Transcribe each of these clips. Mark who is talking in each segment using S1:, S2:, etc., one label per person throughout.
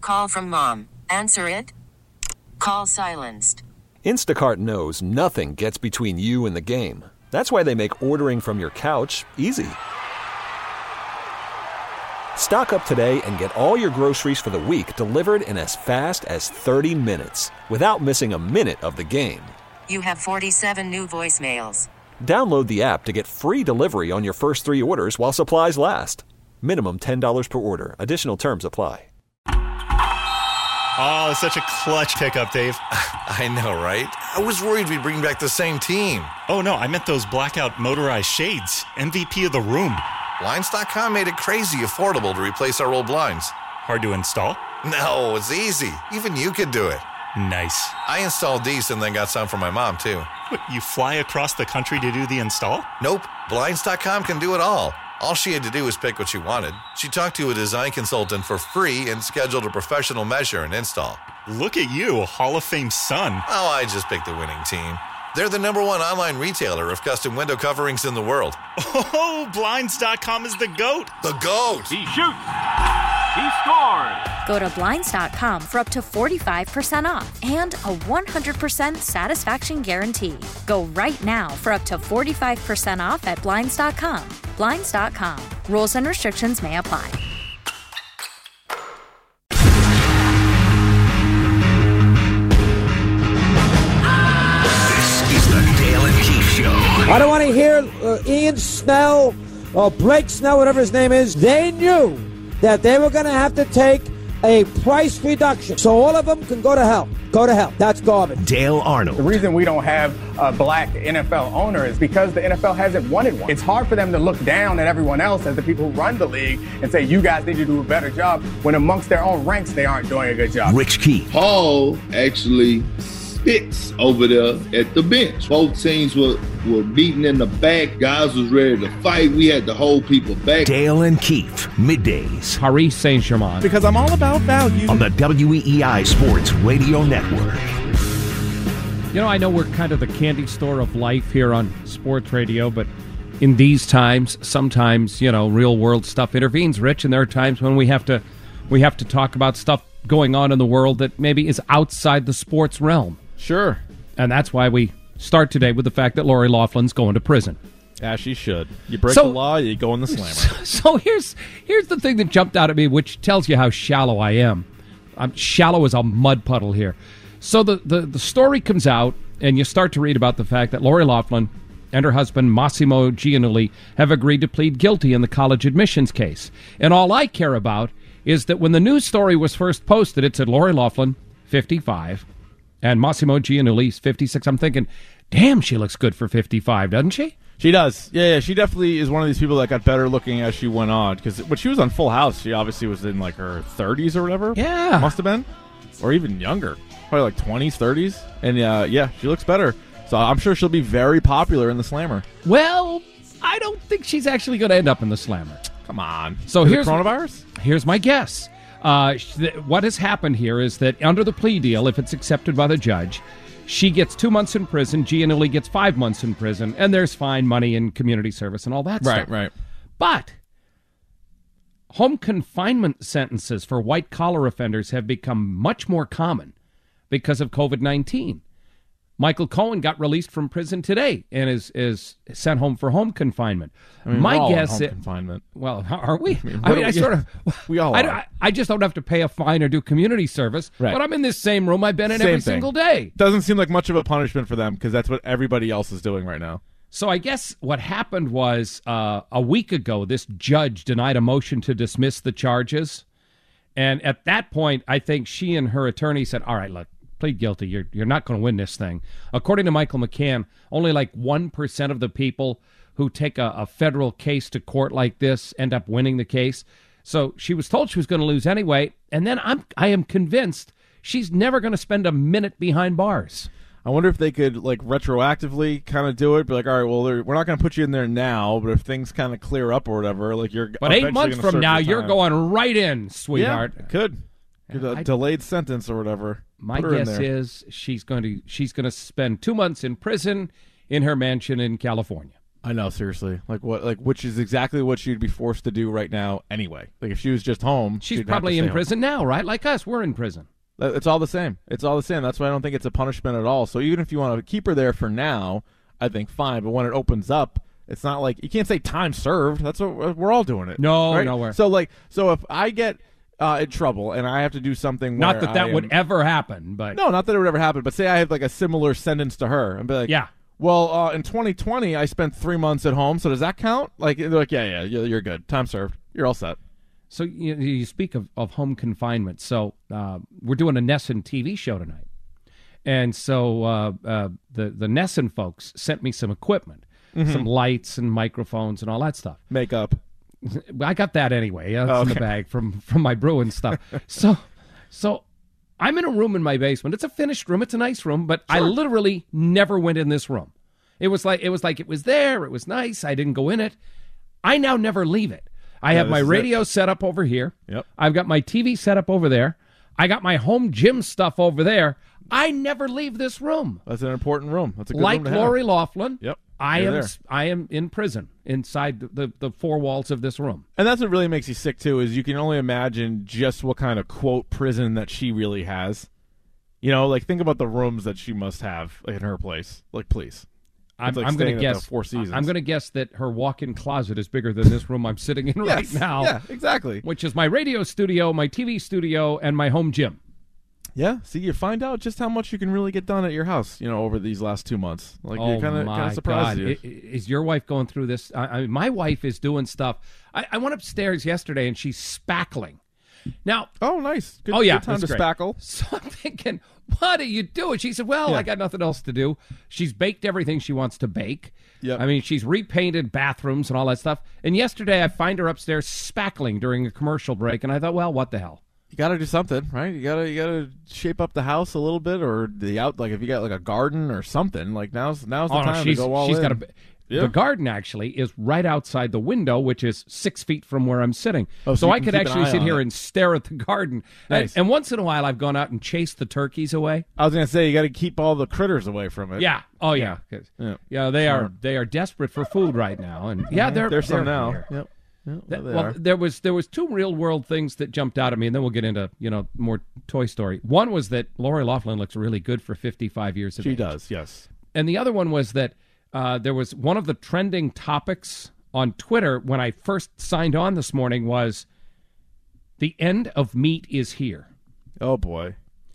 S1: call from mom. Answer it. Call silenced.
S2: Instacart knows nothing gets between you and the game. That's why they make ordering from your couch easy. Stock up today and get all your groceries for the week delivered in as fast as 30 minutes without missing a minute of the game.
S1: You have 47 new voicemails.
S2: Download the app to get free delivery on your first 3 orders while supplies last. Minimum $10 per order. Additional terms apply.
S3: Oh, such a clutch pickup, Dave.
S4: I know, right? I was worried we'd bring back the same team.
S3: Oh, no, I meant those blackout motorized shades. MVP of the room.
S4: Blinds.com made it crazy affordable to replace our old blinds.
S3: Hard to install?
S4: No, it's easy. Even you could do it.
S3: Nice.
S4: I installed these and then got some for my mom, too.
S3: What, you fly across the country to do the install?
S4: Nope. Blinds.com can do it all. All she had to do was pick what she wanted. She talked to a design consultant for free and scheduled a professional measure and install.
S3: Look at you, Hall of Fame son.
S4: Oh, I just picked the winning team. They're the #1 online retailer of custom window coverings in the world.
S3: Oh, Blinds.com is the GOAT.
S4: The GOAT.
S5: He shoots. He scores.
S6: Go to Blinds.com for up to 45% off and a 100% satisfaction guarantee. Go right now for up to 45% off at Blinds.com. Blinds.com. Rules and restrictions may apply.
S7: This is the Dale and Keith Show.
S8: I don't want to hear Ian Snell or Blake Snell, whatever his name is. They knew that they were going to have to take a price reduction so all of them can go to hell. Go to hell. That's garbage.
S7: Dale Arnold.
S9: The reason we don't have a black NFL owner is because the NFL hasn't wanted one. It's hard for them to look down at everyone else as the people who run the league and say, you guys need to do a better job, when amongst their own ranks, they aren't doing a good job.
S7: Rich Keith.
S10: Paul actually spits over there at the bench. Both teams were beating in the back. Guys was ready to fight. We had to hold people back.
S7: Dale and Keith. Middays.
S11: Paris Saint-Germain.
S12: Because I'm all about value.
S7: On the WEEI Sports Radio Network.
S11: You know, I know we're kind of the candy store of life here on sports radio, but in these times, sometimes, you know, real world stuff intervenes, Rich, and there are times when we have to talk about stuff going on in the world that maybe is outside the sports realm.
S12: Sure.
S11: And that's why we start today with the fact that Lori Loughlin's going to prison.
S12: Yeah, she should. You break the law, you go in the slammer.
S11: So here's the thing that jumped out at me, which tells you how shallow I am. I'm shallow as a mud puddle here. So the story comes out, and you start to read about the fact that Lori Loughlin and her husband, Massimo Giannulli, have agreed to plead guilty in the college admissions case. And all I care about is that when the news story was first posted, it said Lori Loughlin, 55, and Massimo Giannulli, 56. I'm thinking, damn, she looks good for 55, doesn't she?
S12: She does. Yeah, she definitely is one of these people that got better looking as she went on. Because when she was on Full House, she obviously was in like her 30s or whatever.
S11: Yeah.
S12: Must have been. Or even younger. Probably like 20s, 30s. And yeah, she looks better. So I'm sure she'll be very popular in the Slammer.
S11: Well, I don't think she's actually going to end up in the Slammer.
S12: Come on.
S11: So
S12: is
S11: here's
S12: it coronavirus?
S11: Here's my guess. What has happened here is that under the plea deal, if it's accepted by the judge, she gets 2 months in prison, Giannulli gets 5 months in prison, and there's fine money and community service and all that stuff.
S12: Right.
S11: But home confinement sentences for white-collar offenders have become much more common because of COVID-19. Michael Cohen got released from prison today and is sent home for home confinement.
S12: I mean,
S11: my
S12: we're all
S11: guess
S12: on home confinement.
S11: Well, are we?
S12: We all are.
S11: I just don't have to pay a fine or do community service,
S12: right.
S11: But I'm in this same room I've been in every single day.
S12: Doesn't seem like much of a punishment for them because that's what everybody else is doing right now.
S11: So I guess what happened was a week ago, this judge denied a motion to dismiss the charges. And at that point, I think she and her attorney said, all right, look, plead guilty. You're not going to win this thing. According to Michael McCann, only like 1% of the people who take a federal case to court like this end up winning the case. So she was told she was going to lose anyway. And then I am convinced she's never going to spend a minute behind bars.
S12: I wonder if they could like retroactively kind of do it. Be like, all right, well, we're not going to put you in there now, but if things kind of clear up or whatever, like you're.
S11: But 8 months from now, you're going right in, sweetheart.
S12: Yeah, could. A delayed sentence or whatever.
S11: My guess is she's going to spend 2 months in prison in her mansion in California.
S12: I know, seriously. Like what? Like which is exactly what she'd be forced to do right now anyway. Like if she was just home,
S11: she's
S12: she'd
S11: probably
S12: have to
S11: in
S12: stay
S11: prison now, right? Like us, we're in prison.
S12: home. It's all the same. It's all the same. That's why I don't think it's a punishment at all. So even if you want to keep her there for now, I think fine. But when it opens up, it's not like you can't say time served. That's what we're all doing it.
S11: No,
S12: right?
S11: nowhere.
S12: So if I get in trouble and I have to do something,
S11: not that would ever happen, but
S12: no, not that it would ever happen. But say I have like a similar sentence to her, and be like,
S11: yeah.
S12: Well, in 2020, I spent 3 months at home, so does that count? Like, they're like, yeah, you're good. Time served. You're all set.
S11: So you speak of home confinement. So we're doing a Nesson TV show tonight. And so the Nesson folks sent me some equipment, some lights and microphones and all that stuff.
S12: Makeup.
S11: I got that anyway. That's in the bag from my Bruin stuff. So I'm in a room in my basement. It's a finished room. It's a nice room, but I literally never went in this room. It was like it was there. It was nice. I didn't go in it. I now never leave it. I have my radio set up over here.
S12: Yep.
S11: I've got my TV set up over there. I got my home gym stuff over there. I never leave this room.
S12: That's an important room. That's a good
S11: like
S12: room to have.
S11: Lori Loughlin.
S12: Yep.
S11: I am in prison inside the four walls of this room.
S12: And that's what really makes you sick, too, is you can only imagine just what kind of, quote, prison that she really has. You know, like, think about the rooms that she must have in her place. Like, please.
S11: I'm going to guess.
S12: Four Seasons.
S11: I'm going to guess that her walk-in closet is bigger than this room I'm sitting in right now.
S12: Yeah, exactly.
S11: Which is my radio studio, my TV studio, and my home gym.
S12: Yeah, see, you find out just how much you can really get done at your house, over these last 2 months. Like, you're kind of surprised.
S11: Is your wife going through this? I mean, my wife is doing stuff. I went upstairs yesterday, and she's spackling. Now,
S12: oh, nice. Good,
S11: good
S12: time to spackle.
S11: So I'm thinking, what are you doing? She said, well, I got nothing else to do. She's baked everything she wants to bake.
S12: Yep.
S11: I mean, she's repainted bathrooms and all that stuff. And yesterday, I find her upstairs spackling during a commercial break, and I thought, well, what the hell?
S12: You got to do something, right? You gotta shape up the house a little bit, or like if you got like a garden or something. Like now's the time to go all in.
S11: Got The garden actually is right outside the window, which is 6 feet from where I'm sitting.
S12: Oh,
S11: so I could actually sit here and stare at the garden.
S12: Nice.
S11: And once in a while, I've gone out and chased the turkeys away.
S12: I was gonna say you got to keep all the critters away from it.
S11: Yeah. Oh yeah. Yeah. They are desperate for food right now, and
S12: there's some now.
S11: Here.
S12: Yep.
S11: There was two real world things that jumped out at me, and then we'll get into more Toy Story. One was that Lori Loughlin looks really good for 55 years of age.
S12: She does, yes.
S11: And the other one was that there was one of the trending topics on Twitter when I first signed on this morning was the end of meat is here.
S12: Oh boy!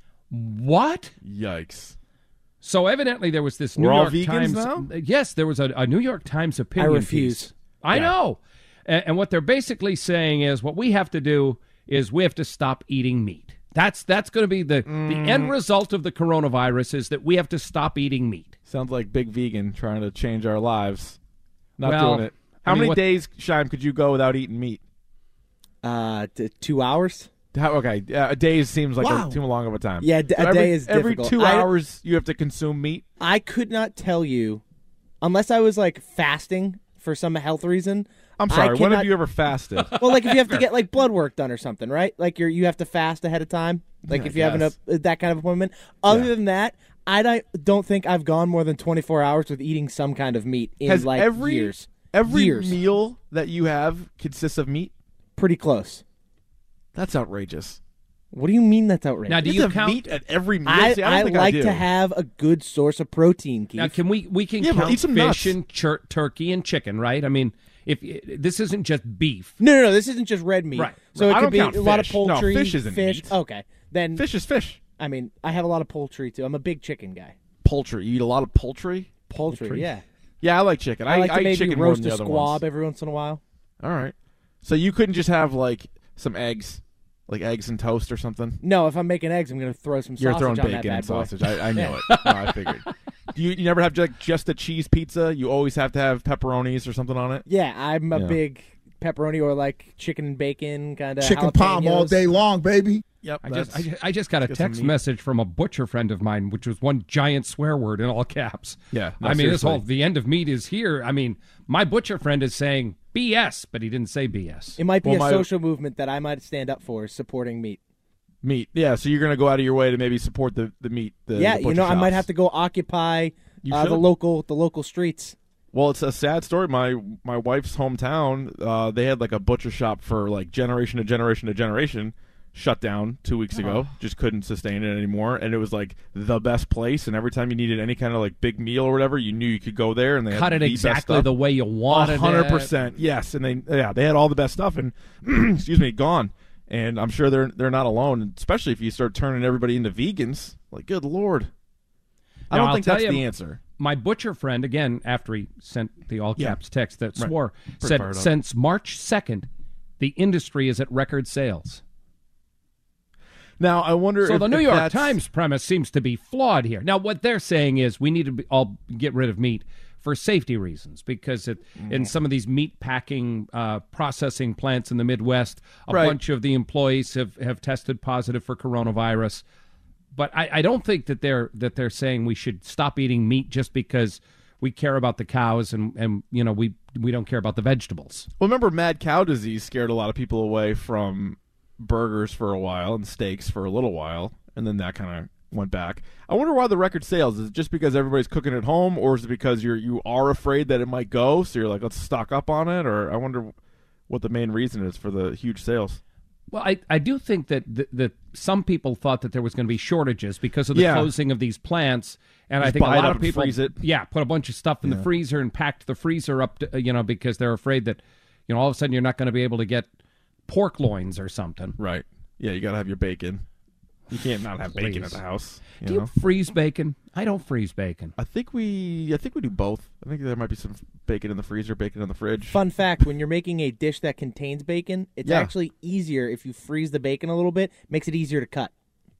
S11: What?
S12: Yikes!
S11: So evidently there was this New
S12: We're all
S11: York
S12: vegans
S11: Times.
S12: now?
S11: Yes, there was a New York Times opinion
S13: I refuse.
S11: piece. I know. And what they're basically saying is what we have to do is we have to stop eating meat. That's going to be the end result of the coronavirus is that we have to stop eating meat.
S12: Sounds like Big Vegan trying to change our lives. Not
S11: well,
S12: doing it. How many days, Shime, could you go without eating meat?
S13: 2 hours.
S12: Okay, a day seems like too long of a time.
S13: Yeah, a day is difficult.
S12: Every 2 hours you have to consume meat?
S13: I could not tell you, unless I was like fasting for some health reason.
S12: I'm sorry, when have you ever fasted?
S13: Well, like if you have to get like blood work done or something, right? Like you have to fast ahead of time. Like if you have that kind of appointment. Other than that, I don't think I've gone more than 24 hours with eating some kind of meat in years.
S12: Every meal that you have consists of meat?
S13: Pretty close.
S12: That's outrageous.
S13: What do you mean that's outrageous?
S11: Now, do you count
S12: meat at every meal?
S13: I like to have a good source of protein, Keith.
S11: Now, can we can count
S12: eat some
S11: fish
S12: nuts.
S11: and turkey and chicken, right? I mean, if this isn't just beef.
S13: No, this isn't just red meat.
S11: Right.
S13: So it
S12: I
S13: could
S12: don't
S13: be
S12: count
S13: a lot of
S12: fish.
S13: poultry.
S12: No, fish isn't meat.
S13: Okay, then
S12: fish is fish.
S13: I mean, I have a lot of poultry too. I'm a big chicken guy.
S12: Poultry. You eat a lot of poultry?
S13: Poultry, yeah.
S12: Yeah, I like chicken.
S13: I like to
S12: eat
S13: maybe
S12: chicken
S13: roast
S12: more than
S13: a
S12: the other
S13: squab
S12: ones.
S13: every once in a while.
S12: All right. So you couldn't just have like some eggs, like eggs and toast or something?
S13: No, if I'm making eggs, I'm going to throw some
S12: You're
S13: sausage
S12: throwing
S13: on
S12: bacon
S13: that bad
S12: and
S13: boy.
S12: sausage. I knew it. No, I figured. You never have just a cheese pizza? You always have to have pepperonis or something on it?
S13: Yeah, I'm a big pepperoni or like chicken and bacon kind of
S14: chicken palm all day long, baby.
S12: Yep.
S11: I just got a text message from a butcher friend of mine, which was one giant swear word in all caps.
S12: Yeah. No,
S11: I mean,
S12: seriously.
S11: the end of meat is here. I mean, my butcher friend is saying BS, but he didn't say BS.
S13: It might be a social movement that I might stand up for, supporting meat.
S12: Meat. Yeah, so you're going to go out of your way to maybe support the meat. The
S13: I
S12: butcher
S13: might
S12: shops.
S13: have to go occupy
S12: You
S13: the local streets.
S12: Well, it's a sad story. My wife's hometown, they had like a butcher shop for like generation to generation to generation. Shut down 2 weeks ago. Just couldn't sustain it anymore, and it was like the best place. And every time you needed any kind of like big meal or whatever, you knew you could go there, and they
S11: cut
S12: had
S11: it
S12: the
S11: exactly
S12: best
S11: the way you wanted.
S12: 100%, yes. And they had all the best stuff, and excuse me, gone. And I'm sure they're not alone, and especially if you start turning everybody into vegans. Like, good Lord, I don't think that's the answer.
S11: My butcher friend, again, after he sent the all caps text that swore, said since March 2nd, the industry is at record sales.
S12: Now, I wonder
S11: so
S12: if
S11: the New York
S12: that's...
S11: Times premise seems to be flawed here. Now, what they're saying is we need to all get rid of meat for safety reasons because in some of these meat packing processing plants in the Midwest, a bunch of the employees have tested positive for coronavirus. But I don't think that they're saying we should stop eating meat just because we care about the cows and you know we don't care about the vegetables.
S12: Well, remember, mad cow disease scared a lot of people away from burgers for a while and steaks for a little while, and then that kind of went back. I wonder why the record sales. Is it just because everybody's cooking at home, or is it because you are afraid that it might go, so you're like, let's stock up on it? Or I wonder what the main reason is for the huge sales.
S11: Well, I do think that some people thought that there was going to be shortages because of the closing of these plants, and
S12: just
S11: I think a lot of people
S12: freeze it.
S11: put a bunch of stuff in the freezer and packed the freezer up to, because they're afraid that all of a sudden you're not going to be able to get pork loins or something.
S12: Right. Yeah, you got to have your bacon. You can't not have bacon at the house.
S11: Do you freeze bacon? I don't freeze bacon.
S12: I think we do both. I think there might be some bacon in the freezer, bacon in the fridge.
S13: Fun fact, when you're making a dish that contains bacon, it's actually easier if you freeze the bacon a little bit. Makes it easier to cut.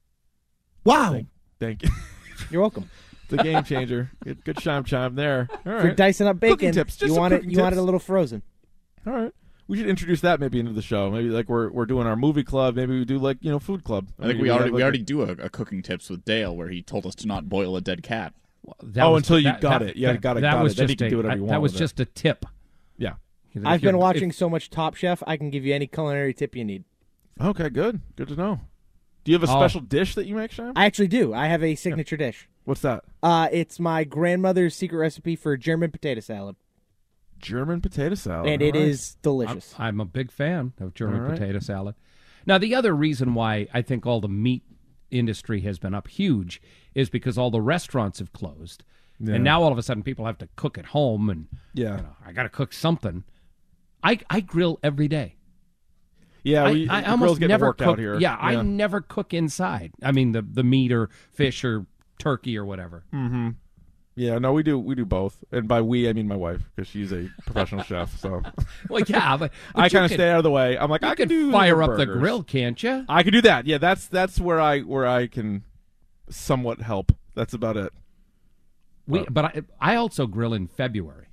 S14: Wow.
S12: Thank you.
S13: You're welcome.
S12: It's a game changer. Good chime there. All right.
S13: If you're dicing up bacon,
S12: cooking tips.
S13: you want it a little frozen.
S12: All right. We should introduce that maybe into the show. Maybe like we're doing our movie club. Maybe we do like food club.
S15: I think we already do a cooking tips with Dale where he told us to not boil a dead cat.
S12: Until you got it. Yeah, got it.
S11: That was
S12: just that
S11: was just a tip.
S12: Yeah.
S13: I've been watching so much Top Chef. I can give you any culinary tip you need.
S12: Okay, good to know. Do you have a special dish that you make, Sham?
S13: I actually do. I have a signature dish.
S12: What's that?
S13: It's my grandmother's secret recipe for German potato salad.
S12: German potato salad.
S13: And it is delicious.
S11: I'm a big fan of German potato salad. Now, the other reason why I think all the meat industry has been up huge is because all the restaurants have closed. Yeah. And now all of a sudden people have to cook at home and I got to cook something. I grill every day.
S12: Yeah,
S11: I almost never cook
S12: out here.
S11: Yeah, I never cook inside. I mean the meat or fish or turkey or whatever.
S12: Mm-hmm. Yeah, no, we do both, and by we I mean my wife because she's a professional chef. So,
S11: well, yeah, but
S12: I kind of stay out of the way. I'm like, I can do
S11: fire up the grill, can't you?
S12: I can do that. Yeah, that's where I can somewhat help. That's about it.
S11: But I also grill in February.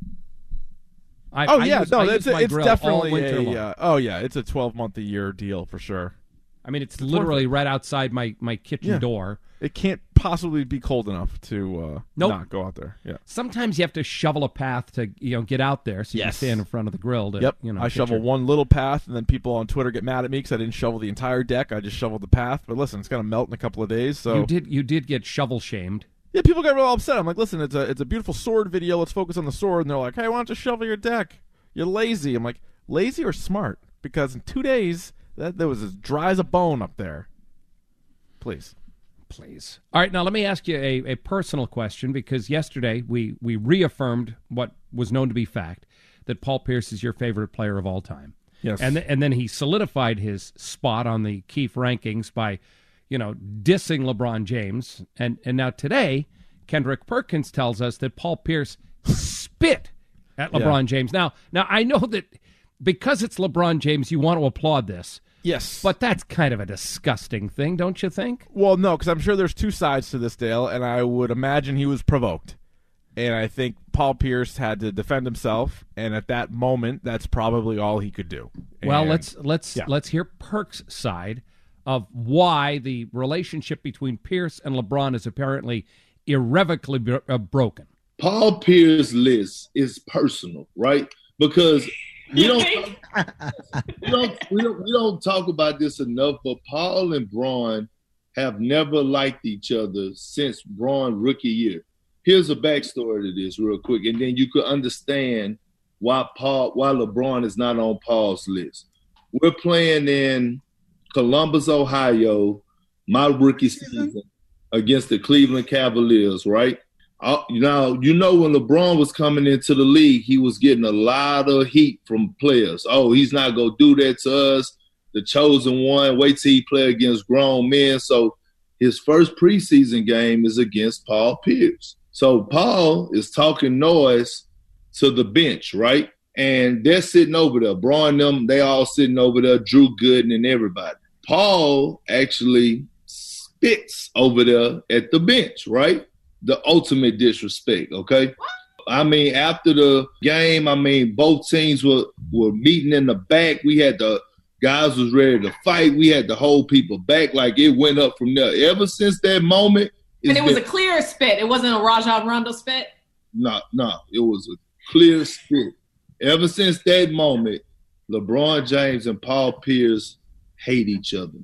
S12: It's definitely
S11: it's
S12: a 12-month-a-year deal for sure.
S11: I mean, it's literally right outside my kitchen door.
S12: It can't possibly be cold enough to not go out there. Yeah.
S11: Sometimes you have to shovel a path to get out there so you can stand in front of the grill. To,
S12: I shovel one little path, and then people on Twitter get mad at me because I didn't shovel the entire deck. I just shoveled the path. But listen, it's going to melt in a couple of days. So
S11: you did get shovel shamed.
S12: Yeah, people got real upset. I'm like, listen, it's a beautiful sword video. Let's focus on the sword. And they're like, hey, why don't you shovel your deck? You're lazy. I'm like, lazy or smart? Because in 2 days, that was as dry as a bone up there. Please.
S11: All right, now let me ask you a personal question, because yesterday we reaffirmed what was known to be fact, that Paul Pierce is your favorite player of all time.
S12: Yes.
S11: And then he solidified his spot on the Keefe rankings by, dissing LeBron James. And now today, Kendrick Perkins tells us that Paul Pierce spit at LeBron James. Now I know that because it's LeBron James, you want to applaud this.
S12: Yes.
S11: But that's kind of a disgusting thing, don't you think?
S12: Well, no, because I'm sure there's two sides to this, Dale, and I would imagine he was provoked. And I think Paul Pierce had to defend himself, and at that moment, that's probably all he could do.
S11: Well, let's hear Perk's side of why the relationship between Pierce and LeBron is apparently irrevocably broken.
S10: Paul Pierce's list is personal, right? Because we don't talk about this enough, but Paul and Bron have never liked each other since Bron rookie year. here's a backstory to this real quick, and then you could understand why LeBron is not on Paul's list. We're playing in Columbus, Ohio, my rookie season against the Cleveland Cavaliers, right? Now, when LeBron was coming into the league, he was getting a lot of heat from players. Oh, he's not going to do that to us. The chosen one, wait till he play against grown men. So his first preseason game is against Paul Pierce. So Paul is talking noise to the bench, right? And they're sitting over there. Braun, them, they all sitting over there, Drew Gooden and everybody. Paul actually spits over there at the bench, right? The ultimate disrespect, okay? I mean, after the game, both teams were meeting in the back. We had the guys was ready to fight. We had to hold people back. Like, it went up from there. Ever since that moment.
S16: And it was a clear spit. It wasn't a Rajon Rondo spit?
S10: No, it was a clear spit. Ever since that moment, LeBron James and Paul Pierce hate each other.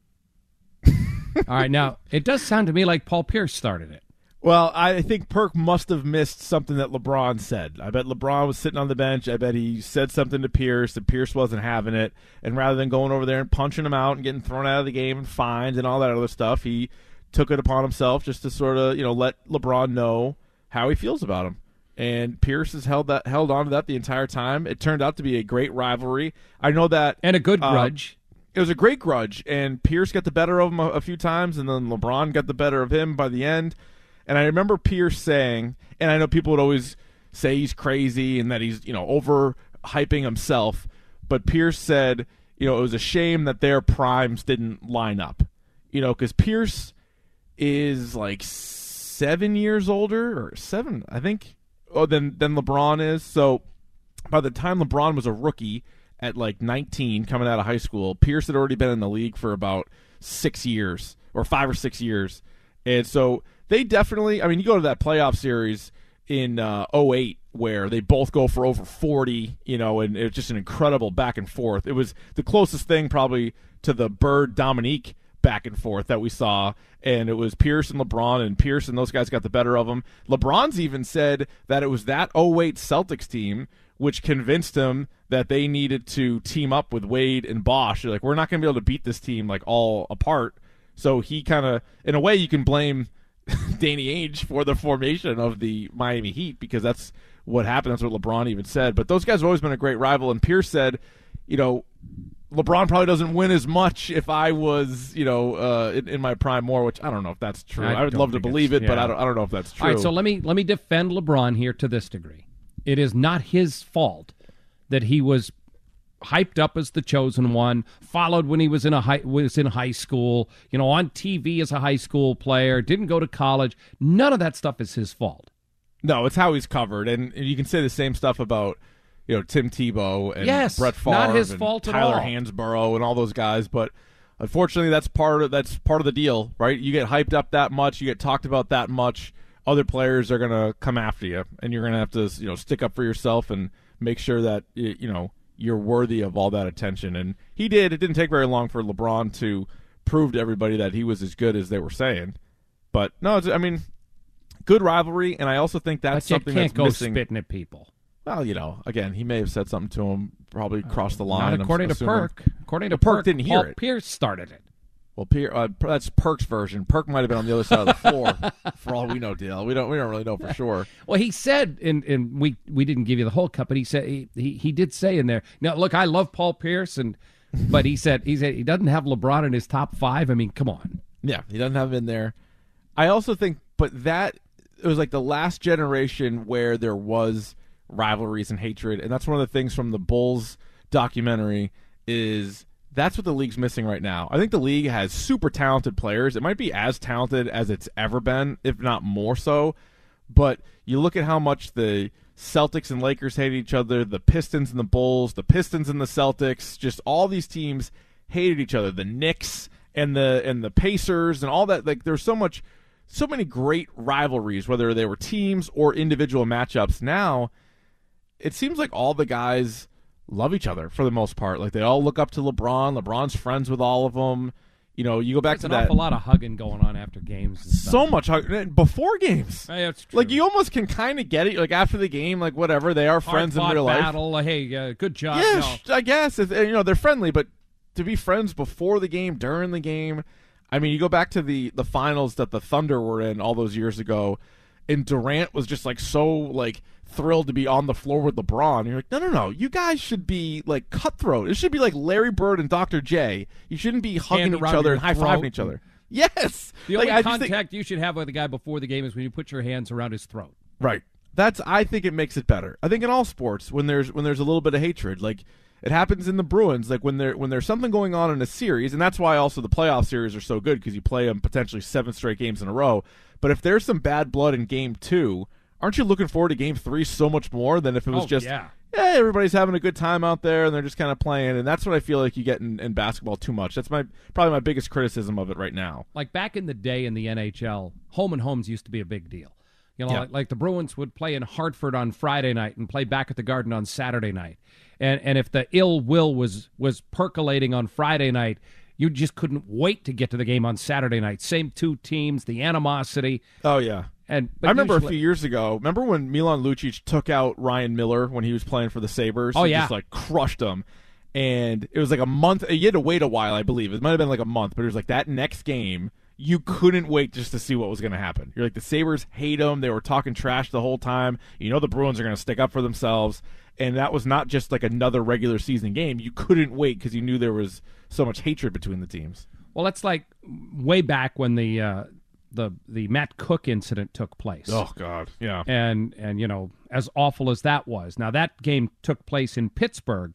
S11: All right, now, it does sound to me like Paul Pierce started it.
S12: Well, I think Perk must have missed something that LeBron said. I bet LeBron was sitting on the bench. I bet he said something to Pierce, and Pierce wasn't having it. And rather than going over there and punching him out and getting thrown out of the game and fined and all that other stuff, he took it upon himself just to sort of, let LeBron know how he feels about him. And Pierce has held on to that the entire time. It turned out to be a great rivalry. I know that.
S11: And a good grudge.
S12: It was a great grudge, and Pierce got the better of him a few times, and then LeBron got the better of him by the end. And I remember Pierce saying, and I know people would always say he's crazy and that he's, over-hyping himself, but Pierce said, it was a shame that their primes didn't line up. Because Pierce is like 7 years older, or 7, I think, than LeBron is. So by the time LeBron was a rookie at like 19 coming out of high school, Pierce had already been in the league for about 6 years, or 5 or 6 years. And so they definitely, you go to that playoff series in 08 where they both go for over 40, and it was just an incredible back and forth. It was the closest thing probably to the Bird-Dominique back and forth that we saw, and it was Pierce and LeBron, and Pierce and those guys got the better of them. LeBron's even said that it was that 08 Celtics team which convinced him that they needed to team up with Wade and Bosh. They're like, we're not going to be able to beat this team like all apart. So he kind of, in a way, you can blame Danny Ainge for the formation of the Miami Heat because that's what happened. That's what LeBron even said. But those guys have always been a great rival. And Pierce said, LeBron probably doesn't win as much if I was, in my prime more, which I don't know if that's true. I would love to believe it, but I don't know if that's true.
S11: All right, so let me defend LeBron here to this degree. It is not his fault that he was hyped up as the chosen one, followed when he was in high school, on TV as a high school player, didn't go to college. None of that stuff is his fault.
S12: No, it's how he's covered, and you can say the same stuff about Tim Tebow and Brett Favre,
S11: not his
S12: and
S11: fault at
S12: Tyler
S11: all.
S12: Hansborough and all those guys, but unfortunately that's part of the deal, right? You get hyped up that much, you get talked about that much, other players are going to come after you, and you're going to have to stick up for yourself and make sure that you're worthy of all that attention. And he did. It didn't take very long for LeBron to prove to everybody that he was as good as they were saying. But no, good rivalry, and I also think that's something that's missing.
S11: But you can't go spitting at people.
S12: Well, again, he may have said something to him, probably crossed the line.
S11: Not according to Perk. According to
S12: Perk, didn't hear
S11: Paul
S12: it.
S11: Pierce started it.
S12: Well, that's Perk's version. Perk might have been on the other side of the floor, for all we know, Dale. We don't really know for sure.
S11: Well, he said, and we didn't give you the whole cut, but he said he did say in there. Now, look, I love Paul Pierce, but he said he doesn't have LeBron in his top 5. Come on.
S12: Yeah, he doesn't have him in there. I also think, but that it was like the last generation where there was rivalries and hatred, and that's one of the things from the Bulls documentary is. That's what the league's missing right now. I think the league has super talented players. It might be as talented as it's ever been, if not more so. But you look at how much the Celtics and Lakers hate each other, the Pistons and the Bulls, the Pistons and the Celtics, just all these teams hated each other. The Knicks and the Pacers and all that. Like there's so many great rivalries, whether they were teams or individual matchups. Now, it seems like all the guys love each other for the most part. Like they all look up to LeBron. LeBron's friends with all of them. You know, you go back
S11: There's
S12: to
S11: an
S12: that.
S11: awful lot of hugging going on after games. And stuff.
S12: So much hugging before games.
S11: Yeah, it's true.
S12: Like you almost can kind of get it. Like after the game, like whatever, they are friends in real life.
S11: Battle. Hey, good job.
S12: Yeah,
S11: No.
S12: I guess you know they're friendly, but to be friends before the game, during the game, I mean, you go back to the finals that the Thunder were in all those years ago, and Durant was just like so like thrilled to be on the floor with LeBron. And you're like, no, you guys should be like cutthroat. It should be like Larry Bird and Dr. J. You shouldn't be hugging each other and high fiving each other. Yes,
S11: The
S12: like,
S11: only
S12: I just
S11: contact you should have with a guy before the game is when you put your hands around his throat.
S12: Right. I think it makes it better. I think in all sports when there's a little bit of hatred, like it happens in the Bruins, like when there's something going on in a series, and that's why also the playoff series are so good because you play them potentially 7 straight games in a row. But if there's some bad blood in game 2, aren't you looking forward to game 3 so much more than if it was everybody's having a good time out there and they're just kind of playing, and that's what I feel like you get in basketball too much. That's probably my biggest criticism of it right now.
S11: Like back in the day in the NHL, home and homes used to be a big deal. You know, like the Bruins would play in Hartford on Friday night and play back at the Garden on Saturday night. And if the ill will was percolating on Friday night, you just couldn't wait to get to the game on Saturday night. Same two teams, the animosity.
S12: Oh, yeah. But I remember a few years ago, remember when Milan Lucic took out Ryan Miller when he was playing for the Sabres?
S11: Oh, yeah.
S12: Just like crushed him. And it was like a month. You had to wait a while, I believe. It might have been like a month, but it was like that next game, you couldn't wait just to see what was going to happen. You're like, the Sabres hate him. They were talking trash the whole time. You know the Bruins are going to stick up for themselves. And that was not just like another regular season game. You couldn't wait because you knew there was so much hatred between the teams.
S11: Well, that's like way back when the Matt Cook incident took place.
S12: Oh, God, yeah.
S11: And you know, as awful as that was. Now, that game took place in Pittsburgh.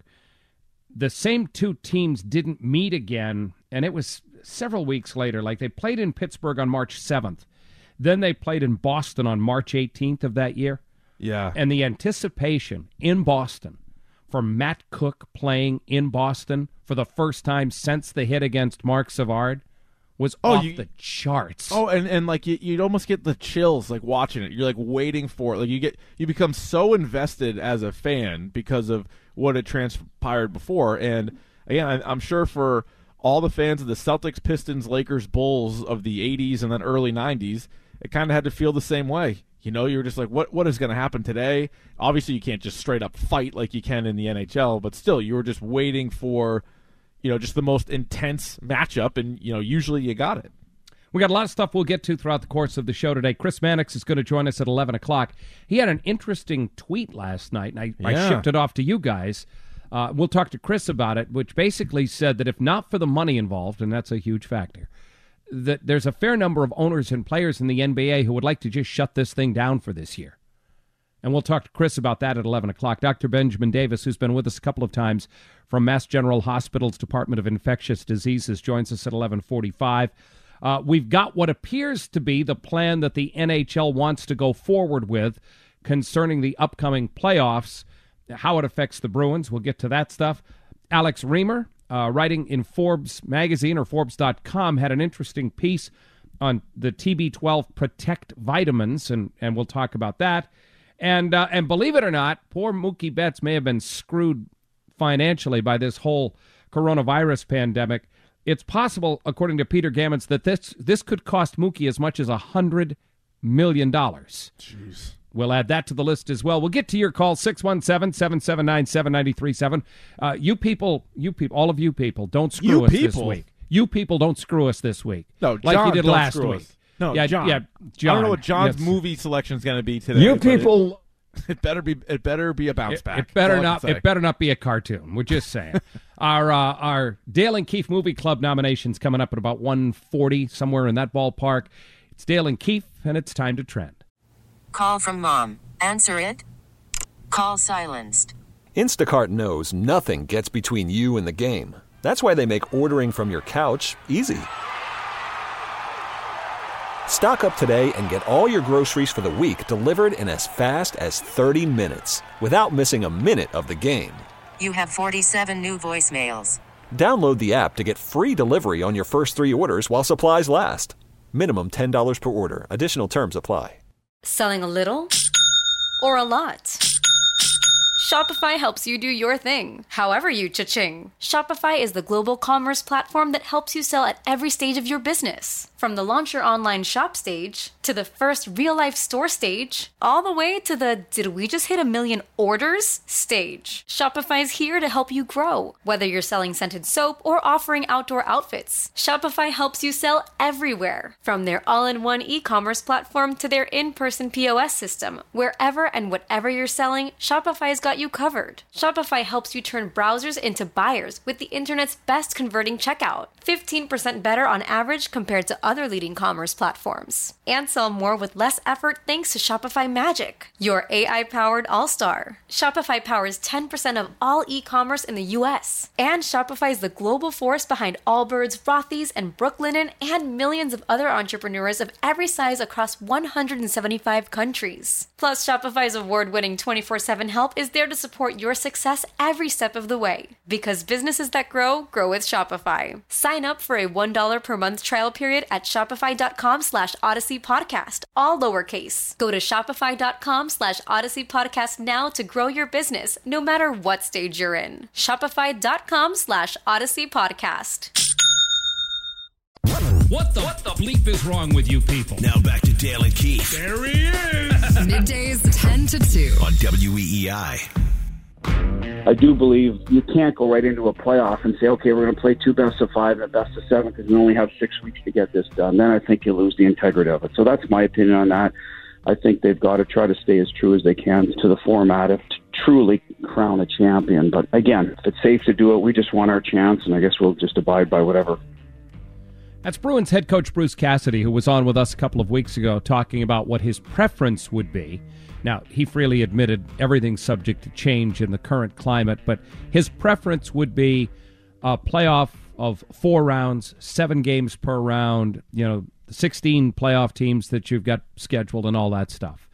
S11: The same two teams didn't meet again, and it was several weeks later. Like, they played in Pittsburgh on March 7th. Then they played in Boston on March 18th of that year.
S12: Yeah.
S11: And the anticipation in Boston for Matt Cook playing in Boston for the first time since the hit against Marc Savard was off the charts.
S12: Oh, and like you'd almost get the chills like watching it. You're like waiting for it. Like you become so invested as a fan because of what had transpired before. And again, I'm sure for all the fans of the Celtics, Pistons, Lakers, Bulls of the 80s and then early 90s, it kind of had to feel the same way. You know, you were just like, what is going to happen today? Obviously, you can't just straight up fight like you can in the NHL, but still, you were just waiting for, you know, just the most intense matchup, and, you know, usually you got it.
S11: We got a lot of stuff we'll get to throughout the course of the show today. Chris Mannix is going to join us at 11 o'clock. He had an interesting tweet last night, and I shipped it off to you guys. We'll talk to Chris about it, which basically said that if not for the money involved, and that's a huge factor, that there's a fair number of owners and players in the NBA who would like to just shut this thing down for this year. And we'll talk to Chris about that at 11 o'clock. Dr. Benjamin Davis, who's been with us a couple of times from Mass General Hospital's Department of Infectious Diseases, joins us at 11:45. We've got what appears to be the plan that the NHL wants to go forward with concerning the upcoming playoffs, how it affects the Bruins. We'll get to that stuff. Alex Reimer, writing in Forbes magazine or Forbes.com, had an interesting piece on the TB12 Protect vitamins, and we'll talk about that. And believe it or not, poor Mookie Betts may have been screwed financially by this whole coronavirus pandemic. It's possible, according to Peter Gammons, that this could cost Mookie as much as $100 million.
S12: Jeez.
S11: We'll add that to the list as well. We'll get to your call, 617-779-7937. You people, all of you people, don't screw us this week. You people don't screw us this week.
S12: No,
S11: like
S12: John,
S11: you did
S12: don't
S11: last
S12: screw
S11: week.
S12: Us. No,
S11: yeah,
S12: John.
S11: Yeah, John.
S12: I don't know what John's
S11: Yes.
S12: movie selection is going to be today.
S8: You people.
S12: It better be a bounce back.
S11: It better not be a cartoon. We're just saying. Our Dale and Keefe Movie Club nominations coming up at about 1:40, somewhere in that ballpark. It's Dale and Keefe, and it's time to trend.
S1: Call from mom. Answer it. Call silenced.
S2: Instacart knows nothing gets between you and the game. That's why they make ordering from your couch easy. Stock up today and get all your groceries for the week delivered in as fast as 30 minutes without missing a minute of the game.
S1: You have 47 new voicemails.
S2: Download the app to get free delivery on your first 3 orders while supplies last. Minimum $10 per order. Additional terms apply.
S6: Selling a little or a lot?
S17: Shopify helps you do your thing, however you cha-ching. Shopify is the global commerce platform that helps you sell at every stage of your business. From the launch your online shop stage, to the first real-life store stage, all the way to the did we just hit 1 million orders stage. Shopify's here to help you grow. Whether you're selling scented soap or offering outdoor outfits, Shopify helps you sell everywhere. From their all-in-one e-commerce platform to their in-person POS system, wherever and whatever you're selling, Shopify's got you covered. Shopify helps you turn browsers into buyers with the internet's best converting checkout. 15% better on average compared to other leading commerce platforms. And sell more with less effort thanks to Shopify Magic, your AI-powered all-star. Shopify powers 10% of all e-commerce in the U.S. And Shopify is the global force behind Allbirds, Rothy's, and Brooklinen, and millions of other entrepreneurs of every size across 175 countries. Plus, Shopify's award-winning 24/7 help is there to support your success every step of the way. Because businesses that grow, grow with Shopify. Sign up for a $1 per month trial period at shopify.com/Odyssey Podcast, all lowercase. Go to shopify.com/Odyssey Podcast now to grow your business, no matter what stage you're in. Shopify.com/Odyssey Podcast.
S18: What the bleep is wrong with you people?
S7: Now back to Dale and Keith.
S18: There he is.
S19: Middays 10 to 2
S7: on WEEI.
S20: I do believe you can't go right into a playoff and say, okay, we're going to play 2 best of 5 and a best of 7 because we only have 6 weeks to get this done. Then I think you lose the integrity of it. So that's my opinion on that. I think they've got to try to stay as true as they can to the format if to truly crown a champion. But again, if it's safe to do it, we just want our chance, and I guess we'll just abide by whatever.
S11: That's Bruins head coach Bruce Cassidy, who was on with us a couple of weeks ago talking about what his preference would be. Now, he freely admitted everything's subject to change in the current climate, but his preference would be a playoff of 4 rounds, 7 games per round, 16 playoff teams that you've got scheduled and all that stuff.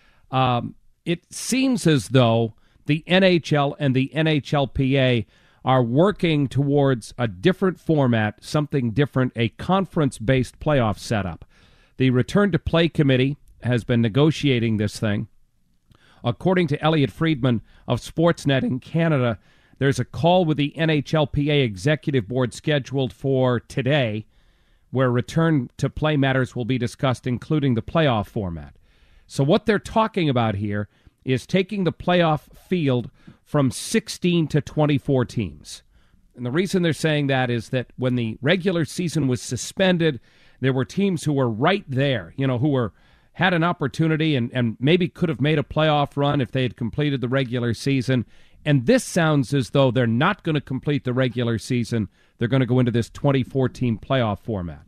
S11: It seems as though the NHL and the NHLPA are working towards a different format, something different, a conference-based playoff setup. The Return to Play Committee has been negotiating this thing. According to Elliot Friedman of Sportsnet in Canada, there's a call with the NHLPA Executive Board scheduled for today where return to play matters will be discussed, including the playoff format. So what they're talking about here is taking the playoff field from 16 to 24 teams. And the reason they're saying that is that when the regular season was suspended, there were teams who were right there, who had an opportunity and maybe could have made a playoff run if they had completed the regular season. And this sounds as though they're not going to complete the regular season. They're going to go into this 24-team playoff format.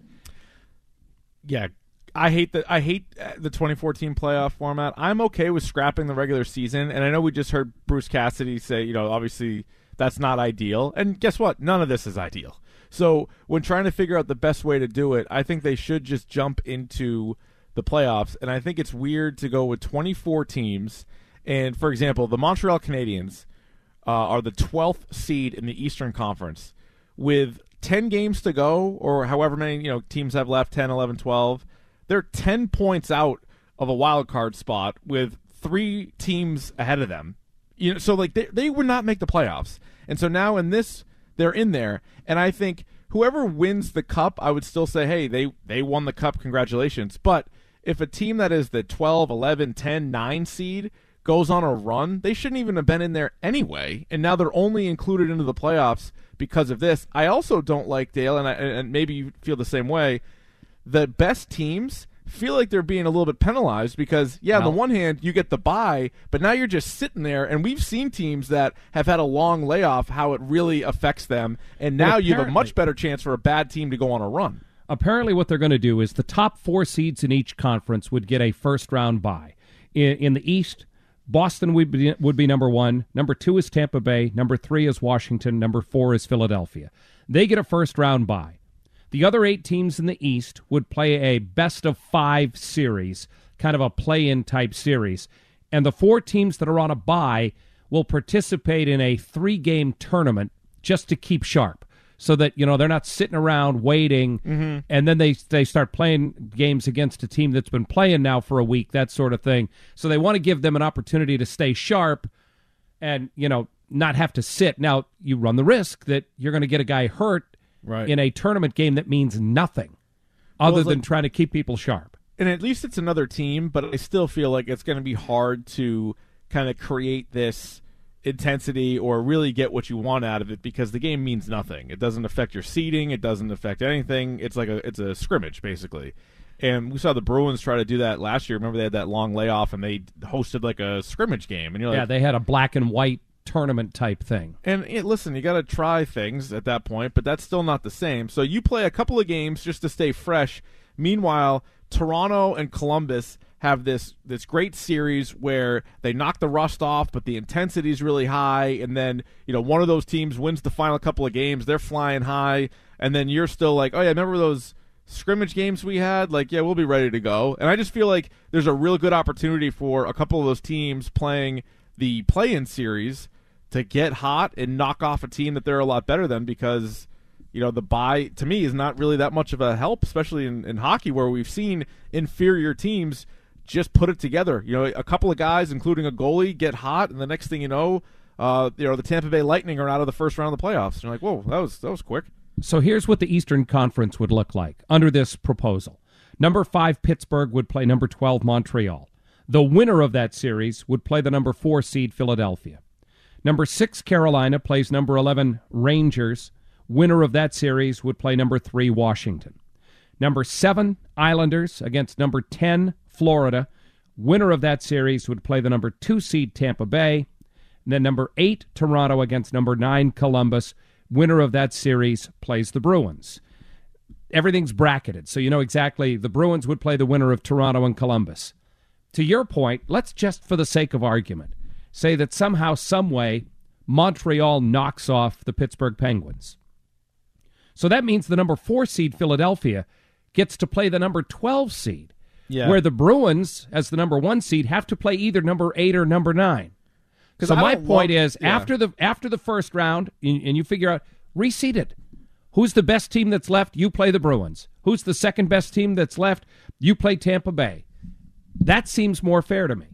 S12: Yeah, I hate the 2014 playoff format. I'm okay with scrapping the regular season, and I know we just heard Bruce Cassidy say, obviously that's not ideal. And guess what? None of this is ideal. So when trying to figure out the best way to do it, I think they should just jump into the playoffs, and I think it's weird to go with 24 teams. And, for example, the Montreal Canadiens are the 12th seed in the Eastern Conference. With 10 games to go, or however many teams have left, 10, 11, 12, they're 10 points out of a wild card spot with 3 teams ahead of them. So they would not make the playoffs. And so now in this, they're in there. And I think whoever wins the cup, I would still say, hey, they won the cup, congratulations. But if a team that is the 12, 11, 10, 9 seed goes on a run, they shouldn't even have been in there anyway. And now they're only included into the playoffs because of this. I also don't like, Dale, and maybe you feel the same way, the best teams feel like they're being a little bit penalized because, on the one hand, you get the bye, but now you're just sitting there, and we've seen teams that have had a long layoff, how it really affects them, and now you have a much better chance for a bad team to go on a run.
S11: Apparently what they're going to do is the top 4 seeds in each conference would get a first-round bye. In the East, Boston would be number 1. Number 2 is Tampa Bay. Number 3 is Washington. Number 4 is Philadelphia. They get a first-round bye. The other 8 teams in the East would play a best-of-5 series, kind of a play-in type series. And the 4 teams that are on a bye will participate in a 3-game tournament just to keep sharp. So that, they're not sitting around waiting, and then they start playing games against a team that's been playing now for a week, that sort of thing. So they want to give them an opportunity to stay sharp and, not have to sit. Now, you run the risk that you're going to get a guy hurt in a tournament game that means nothing other than trying to keep people sharp.
S12: And at least it's another team, but I still feel like it's going to be hard to kind of create this intensity or really get what you want out of it because the game means nothing. It doesn't affect your seeding. It doesn't affect anything. It's it's a scrimmage, basically. And we saw the Bruins try to do that last year. Remember they had that long layoff and they hosted like a scrimmage game. And you're like,
S11: yeah, they had a black and white tournament type thing.
S12: And listen, you got to try things at that point, but that's still not the same. So you play a couple of games just to stay fresh. Meanwhile, Toronto and Columbus have this great series where they knock the rust off, but the intensity is really high, and then one of those teams wins the final couple of games. They're flying high, and then you're still like, oh yeah, remember those scrimmage games we had? Like, yeah, we'll be ready to go. And I just feel like there's a real good opportunity for a couple of those teams playing the play-in series to get hot and knock off a team that they're a lot better than because the bye, to me, is not really that much of a help, especially in hockey where we've seen inferior teams just put it together. A couple of guys, including a goalie, get hot, and the next thing the Tampa Bay Lightning are out of the first round of the playoffs. And you're like, whoa, that was quick.
S11: So here's what the Eastern Conference would look like under this proposal. Number 5 Pittsburgh would play number 12 Montreal. The winner of that series would play the number 4 seed Philadelphia. Number 6 Carolina plays number 11 Rangers. Winner of that series would play number 3 Washington. Number 7 Islanders against number 10 Florida. Winner of that series would play the number 2 seed Tampa Bay. And then number 8 Toronto against number 9 Columbus. Winner of that series plays the Bruins. Everything's bracketed, so you know exactly the Bruins would play the winner of Toronto and Columbus. To your point, let's just, for the sake of argument, say that somehow, some way, Montreal knocks off the Pittsburgh Penguins. So that means the number 4 seed Philadelphia gets to play the number 12 seed, where the Bruins, as the number 1 seed, have to play either number 8 or number 9. So my point is, after the first round, and you figure out, reseed it. Who's the best team that's left? You play the Bruins. Who's the second best team that's left? You play Tampa Bay. That seems more fair to me.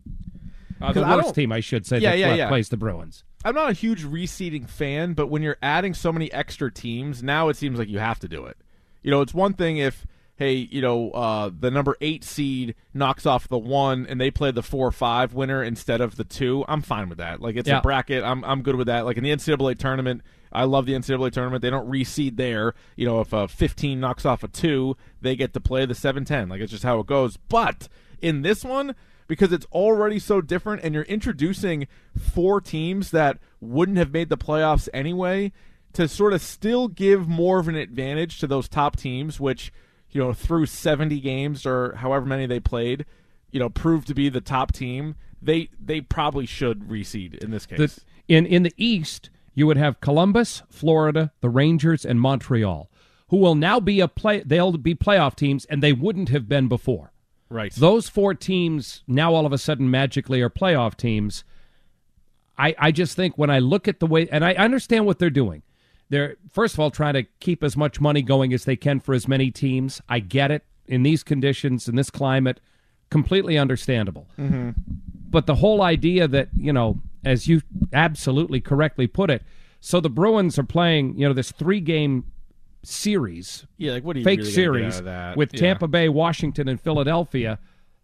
S11: The worst team, I should say, that's left plays the Bruins.
S12: I'm not a huge reseeding fan, but when you're adding so many extra teams, now it seems like you have to do it. It's one thing if, hey, the number 8 seed knocks off the 1 and they play the 4-5 winner instead of the 2. I'm fine with that. Like, it's a bracket. I'm good with that. Like, in the NCAA tournament, I love the NCAA tournament. They don't reseed there. If a 15 knocks off a 2, they get to play the 7-10. Like, it's just how it goes. But in this one, because it's already so different and you're introducing 4 teams that wouldn't have made the playoffs anyway, to sort of still give more of an advantage to those top teams, which, through 70 games or however many they played, proved to be the top team, they probably should reseed in this case.
S11: In the East, you would have Columbus, Florida, the Rangers, and Montreal, who will now be they'll be playoff teams, and they wouldn't have been before.
S12: Right.
S11: Those 4 teams now all of a sudden magically are playoff teams. I just think when I look at the way, and I understand what they're doing. They're, first of all, trying to keep as much money going as they can for as many teams. I get it. In these conditions, in this climate, completely understandable.
S12: Mm-hmm.
S11: But the whole idea that, as you absolutely correctly put it, so the Bruins are playing, this 3-game series,
S12: like what do you
S11: fake
S12: really
S11: series
S12: get out of that?
S11: with Tampa Bay, Washington, and Philadelphia.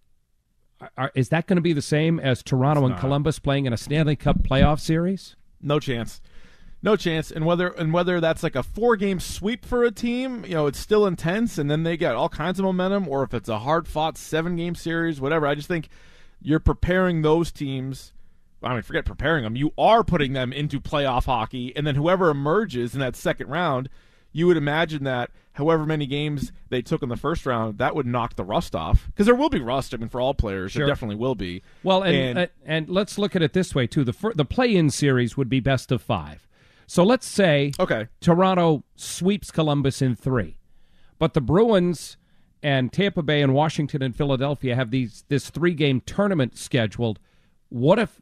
S11: Is that going to be the same as Toronto and Columbus playing in a Stanley Cup playoff series?
S12: No chance. No chance. And whether that's like a 4-game sweep for a team, it's still intense, and then they get all kinds of momentum, or if it's a hard-fought 7-game series, whatever. I just think you're preparing those teams. I mean, forget preparing them. You are putting them into playoff hockey, and then whoever emerges in that second round, you would imagine that however many games they took in the first round, that would knock the rust off. Because there will be rust, for all players. Sure. There definitely will be.
S11: Well, and let's look at it this way, too. The play-in series would be best of 5. So let's say Toronto sweeps Columbus in 3. But the Bruins and Tampa Bay and Washington and Philadelphia have this 3-game tournament scheduled. What if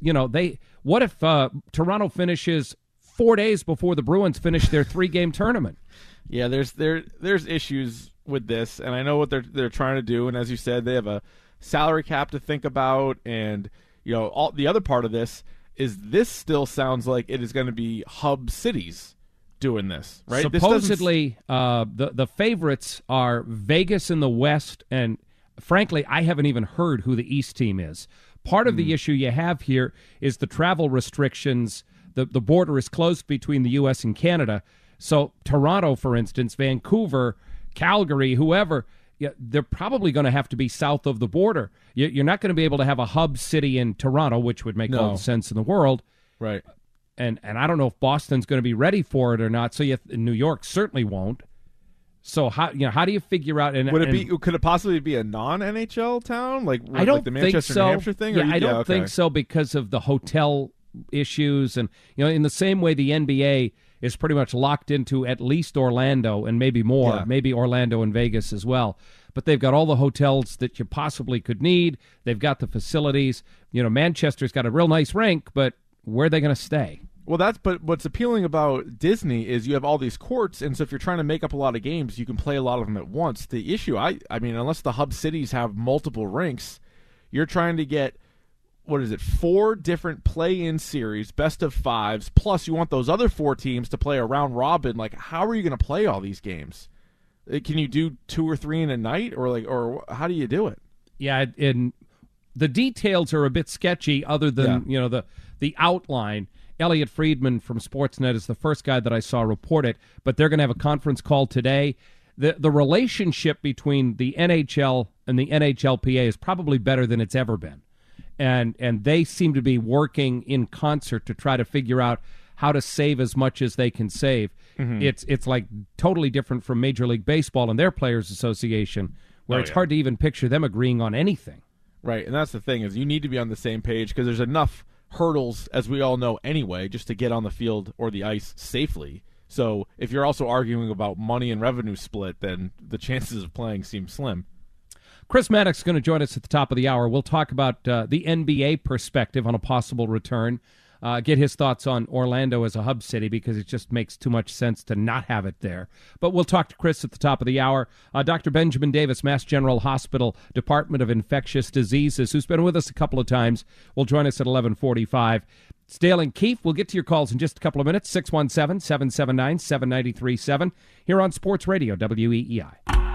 S11: Toronto finishes 4 days before the Bruins finish their 3-game tournament?
S12: Yeah, there's issues with this, and I know what they're trying to do. And as you said, they have a salary cap to think about, and all the other part of this is this still sounds like it is going to be hub cities doing this, right?
S11: Supposedly, the favorites are Vegas in the West, and frankly, I haven't even heard who the East team is. Part of the issue you have here is the travel restrictions. The border is closed between the U.S. and Canada. So Toronto, for instance, Vancouver, Calgary, whoever, they're probably going to have to be south of the border. You're not going to be able to have a hub city in Toronto, which would make all the sense in the world.
S12: Right.
S11: And I don't know if Boston's going to be ready for it or not. So New York certainly won't. So how do you figure out?
S12: Could it possibly be a non-NHL town, like
S11: I don't
S12: like the
S11: think
S12: Manchester,
S11: so.
S12: New Hampshire thing?
S11: Yeah, I don't think so because of the hotel issues, and in the same way the NBA is pretty much locked into at least Orlando and maybe more, maybe Orlando and Vegas as well. But they've got all the hotels that you possibly could need. They've got the facilities. Manchester's got a real nice rink, but where are they going to stay?
S12: Well, but what's appealing about Disney is you have all these courts, and so if you're trying to make up a lot of games, you can play a lot of them at once. The issue, I mean, unless the hub cities have multiple rinks, you're trying to get 4 different play-in series, best of 5s, plus you want those other 4 teams to play a round robin. Like, how are you going to play all these games? Can you do 2 or 3 in a night, or how do you do it?
S11: Yeah, and the details are a bit sketchy other than, the outline. Elliot Friedman from Sportsnet is the first guy that I saw report it, but they're going to have a conference call today. The relationship between the NHL and the NHLPA is probably better than it's ever been. And they seem to be working in concert to try to figure out how to save as much as they can save. Mm-hmm. It's like totally different from Major League Baseball and their Players Association, where it's hard to even picture them agreeing on anything.
S12: Right, and that's the thing, is you need to be on the same page because there's enough hurdles, as we all know anyway, just to get on the field or the ice safely. So if you're also arguing about money and revenue split, then the chances of playing seem slim.
S11: Chris Maddox is going to join us at the top of the hour. We'll talk about the NBA perspective on a possible return, get his thoughts on Orlando as a hub city because it just makes too much sense to not have it there. But we'll talk to Chris at the top of the hour. Dr. Benjamin Davis, Mass General Hospital, Department of Infectious Diseases, who's been with us a couple of times, will join us at 11:45. It's Dale and Keefe. We'll get to your calls in just a couple of minutes. 617-779-7937 here on Sports Radio, WEEI.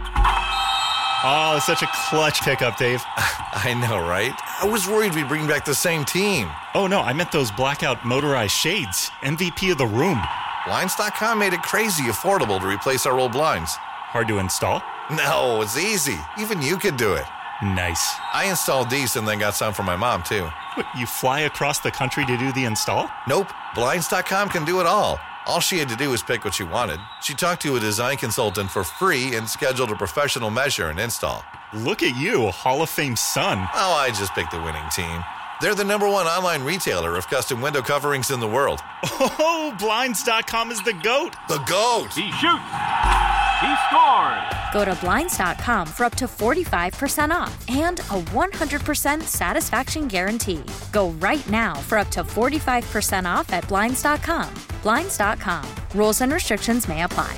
S3: Oh, such a clutch pickup, Dave.
S4: I know, right? I was worried we'd bring back the same team.
S3: Oh, no, I meant those blackout motorized shades. MVP of the room.
S4: Blinds.com made it crazy affordable to replace our old blinds.
S3: Hard to install?
S4: No, it's easy. Even you could do it.
S3: Nice.
S4: I installed these and then got some for my mom, too.
S3: What, you fly across the country to do the install?
S4: Nope. Blinds.com can do it all. All she had to do was pick what she wanted. She talked to a design consultant for free and scheduled a professional measure and install.
S3: Look at you, Hall of Fame son.
S4: Oh, I just picked the winning team. They're the #1 online retailer of custom window coverings in the world.
S3: Oh, Blinds.com is the GOAT.
S4: The GOAT.
S5: He shoots. He scores.
S6: Go to Blinds.com for up to 45% off and a 100% satisfaction guarantee. Go right now for up to 45% off at Blinds.com. Blinds.com. Rules and restrictions may apply.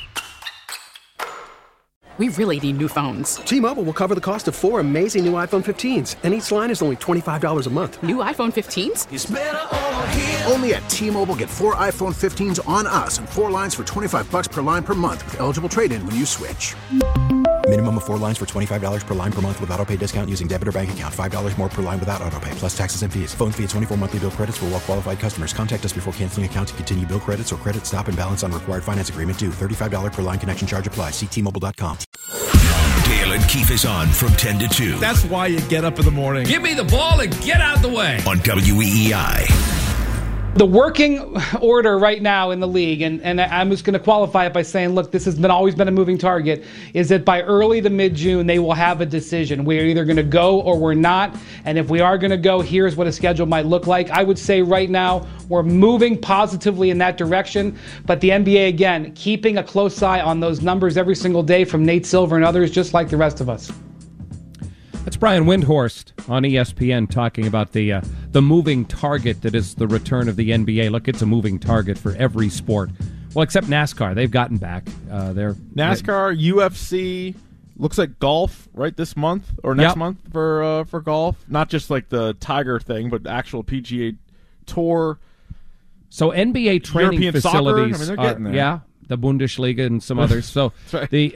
S21: We really need new phones.
S22: T-Mobile will cover the cost of 4 amazing new iPhone 15s, and each line is only $25 a month.
S21: New iPhone 15s?
S22: It's better over here.
S23: Only at T-Mobile, get 4 iPhone 15s on us and 4 lines for $25 per line per month with eligible trade-in when you switch.
S24: Minimum of 4 lines for $25 per line per month with autopay discount using debit or bank account. $5 more per line without autopay, plus taxes and fees. Phone fee at 24 monthly bill credits for well-qualified customers. Contact us before canceling account to continue bill credits or credit stop and balance on required finance agreement due. $35 per line connection charge applies. See T-Mobile.com.
S7: Dale and Keefe is on from 10 to 2.
S18: That's why you get up in the morning. Give me the ball and get out of the way.
S7: On WEEI.
S25: The working order right now in the league, and I'm just going to qualify it by saying, look, this has always been a moving target, is that by early to mid-June, they will have a decision. We're either going to go or we're not, and if we are going to go, here's what a schedule might look like. I would say right now we're moving positively in that direction, but the NBA, again, keeping a close eye on those numbers every single day from Nate Silver and others, just like the rest of us.
S11: That's Brian Windhorst on ESPN talking about the moving target that is the return of the NBA. Look, it's a moving target for every sport. Well, except NASCAR. They've gotten back.
S12: NASCAR, UFC, looks like golf, right, this month or next month for golf. Not just like the Tiger thing, but actual PGA tour.
S11: So NBA training
S12: European
S11: facilities,
S12: soccer, I mean, they're getting there.
S11: Yeah, the Bundesliga and some others. So
S12: right.
S11: the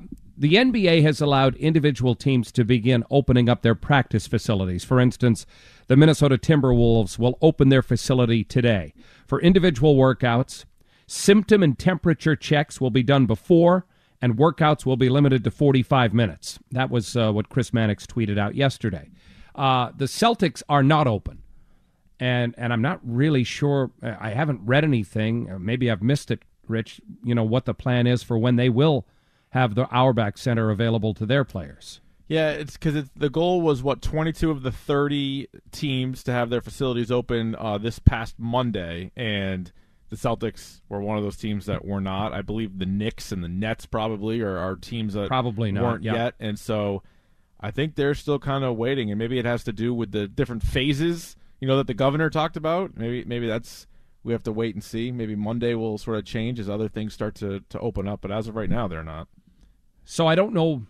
S11: NBA has allowed individual teams to begin opening up their practice facilities. For instance, the Minnesota Timberwolves will open their facility today. For individual workouts, symptom and temperature checks will be done before, and workouts will be limited to 45 minutes. That was what Chris Mannix tweeted out yesterday. The Celtics are not open. And I'm not really sure. I haven't read anything. Maybe I've missed it, Rich, what the plan is for when they will have the Auerbach Center available to their players.
S12: Yeah, it's because the goal was, 22 of the 30 teams to have their facilities open this past Monday, and the Celtics were one of those teams that were not. I believe the Knicks and the Nets probably are teams that
S11: probably not,
S12: weren't yet. And so I think they're still kind of waiting, and maybe it has to do with the different phases that the governor talked about. Maybe that's we have to wait and see. Maybe Monday will sort of change as other things start to open up. But as of right now, they're not.
S11: So I don't know,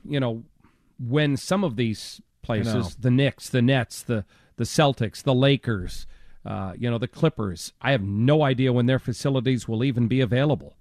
S11: when some of these places, the Knicks, the Nets, the Celtics, the Lakers, the Clippers, I have no idea when their facilities will even be available.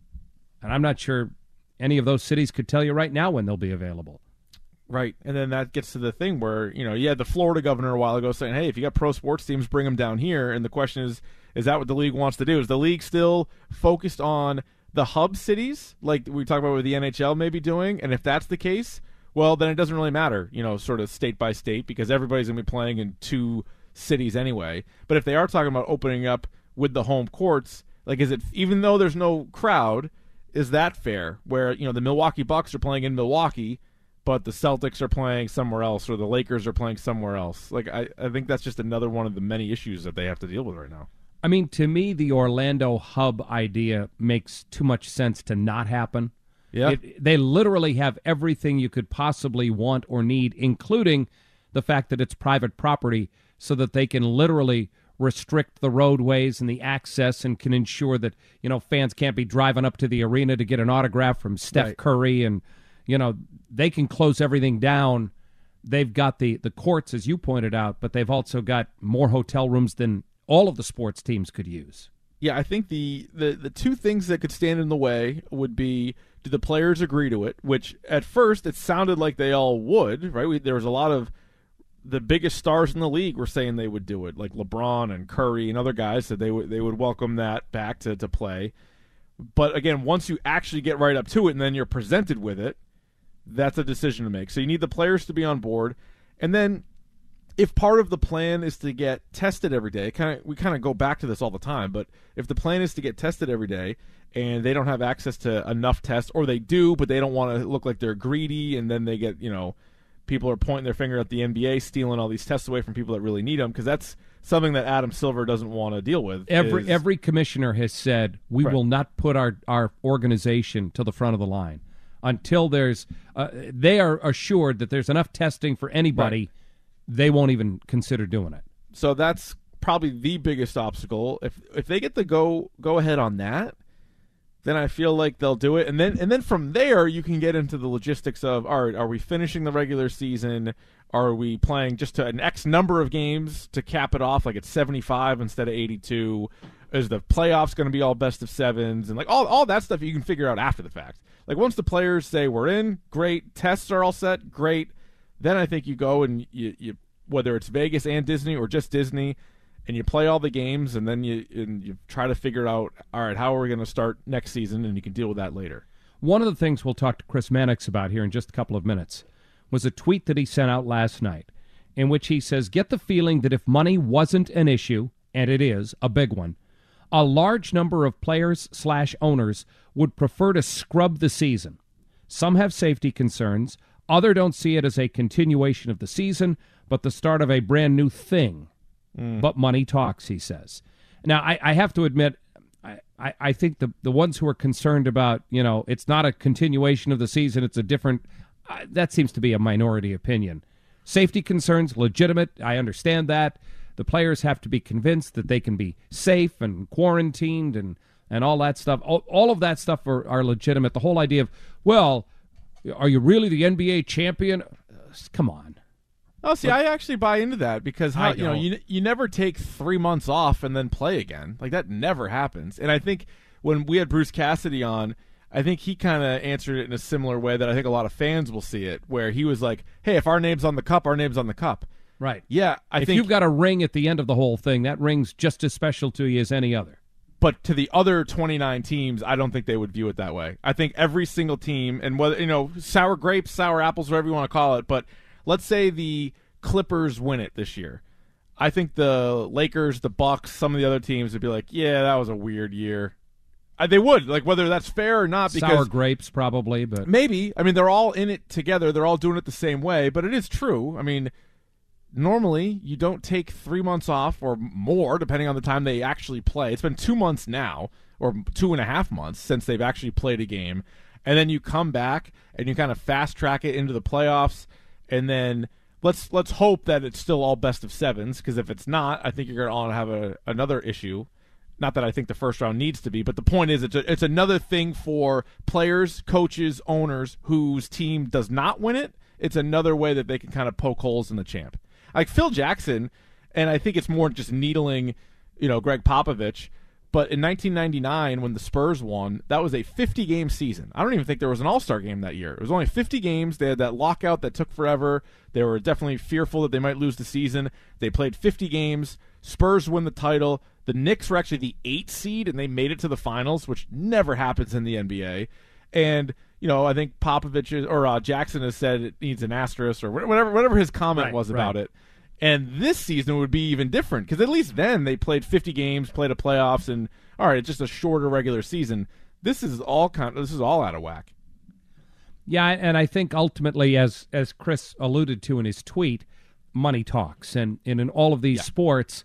S11: And I'm not sure any of those cities could tell you right now when they'll be available.
S12: Right, and then that gets to the thing where, you had the Florida governor a while ago saying, hey, if you got pro sports teams, bring them down here. And the question is that what the league wants to do? Is the league still focused on the hub cities, like we talked about with the NHL maybe doing? And if that's the case, well, then it doesn't really matter, sort of state by state, because everybody's going to be playing in 2 cities anyway. But if they are talking about opening up with the home courts, like, is it, even though there's no crowd, is that fair? Where, the Milwaukee Bucks are playing in Milwaukee, but the Celtics are playing somewhere else, or the Lakers are playing somewhere else. Like, I think that's just another one of the many issues that they have to deal with right now.
S11: I mean, to me, the Orlando hub idea makes too much sense to not happen.
S12: Yeah.
S11: They literally have everything you could possibly want or need, including the fact that it's private property, so that they can literally restrict the roadways and the access and can ensure that, fans can't be driving up to the arena to get an autograph from Steph Curry, and, they can close everything down. They've got the courts, as you pointed out, but they've also got more hotel rooms than all of the sports teams could use.
S12: Yeah, I think the 2 things that could stand in the way would be, do the players agree to it? Which at first it sounded like they all would, right? There was a lot of the biggest stars in the league were saying they would do it, like LeBron and Curry and other guys said they would welcome that back to play. But again, once you actually get right up to it and then you're presented with it, that's a decision to make. So you need the players to be on board, and then if part of the plan is to get tested every day, we kind of go back to this all the time, but if the plan is to get tested every day and they don't have access to enough tests, or they do, but they don't want to look like they're greedy, and then they get, people are pointing their finger at the NBA, stealing all these tests away from people that really need them, because that's something that Adam Silver doesn't want to deal with.
S11: Every commissioner has said, we will not put our organization to the front of the line until there's they are assured that there's enough testing for anybody. Right. They won't even consider doing it.
S12: So that's probably the biggest obstacle. If they get the go ahead on that, then I feel like they'll do it. And then from there you can get into the logistics of, all right, are we finishing the regular season? Are we playing just to an X number of games to cap it off, like it's 75 instead of 82? Is the playoffs going to be all best of 7s? And like all that stuff you can figure out after the fact. Like once the players say we're in, great, tests are all set, great. Then I think you go and you whether it's Vegas and Disney or just Disney, and you play all the games, and then you try to figure out, all right, how are we going to start next season, and you can deal with that later.
S11: One of the things we'll talk to Chris Mannix about here in just a couple of minutes was a tweet that he sent out last night in which he says, get the feeling that if money wasn't an issue, and it is a big one, a large number of players/owners would prefer to scrub the season. Some have safety concerns. Others don't see it as a continuation of the season, but the start of a brand new thing. But money talks, he says. Now, I have to admit, I think the ones who are concerned about, it's not a continuation of the season, it's a different, that seems to be a minority opinion. Safety concerns, legitimate, I understand that. The players have to be convinced that they can be safe and quarantined and all that stuff. All of that stuff are legitimate. The whole idea of, well, are you really the NBA champion? Come on.
S12: Oh, see, I actually buy into that because you never take 3 months off and then play again. Like, that never happens. And I think when we had Bruce Cassidy on, I think he kind of answered it in a similar way that I think a lot of fans will see it, where he was like, hey, if our name's on the cup, our name's on the cup.
S11: Right.
S12: Yeah,
S11: if you've got a ring at the end of the whole thing, that ring's just as special to you as any other.
S12: But to the other 29 teams, I don't think they would view it that way. I think every single team, and whether, sour grapes, sour apples, whatever you want to call it, but let's say the Clippers win it this year. I think the Lakers, the Bucks, some of the other teams would be like, yeah, that was a weird year. They would, like, whether that's fair or not. Because
S11: sour grapes, probably, but
S12: maybe. I mean, they're all in it together. They're all doing it the same way, but it is true. I mean, normally you don't take 3 months off or more, depending on the time they actually play. It's been 2 months now, or 2.5 months since they've actually played a game, and then you come back and you kind of fast track it into the playoffs, and then let's hope that it's still all best of sevens, because if it's not, I think you're going to have another issue. Not that I think the first round needs to be, but the point is it's another thing for players, coaches, owners whose team does not win it. It's another way that they can kind of poke holes in the champ. Like Phil Jackson, and I think it's more just needling, Greg Popovich, but in 1999 when the Spurs won, that was a 50-game season. I don't even think there was an All-Star game that year. It was only 50 games. They had that lockout that took forever. They were definitely fearful that they might lose the season. They played 50 games. Spurs win the title. The Knicks were actually the 8th seed, and they made it to the finals, which never happens in the NBA. And, I think Popovich or Jackson has said it needs an asterisk or whatever his comment was about it. And this season would be even different because at least then they played 50 games, played a playoffs, and all right, it's just a shorter regular season. This is all out of whack.
S11: Yeah, and I think ultimately, as Chris alluded to in his tweet, money talks, and in all of these sports,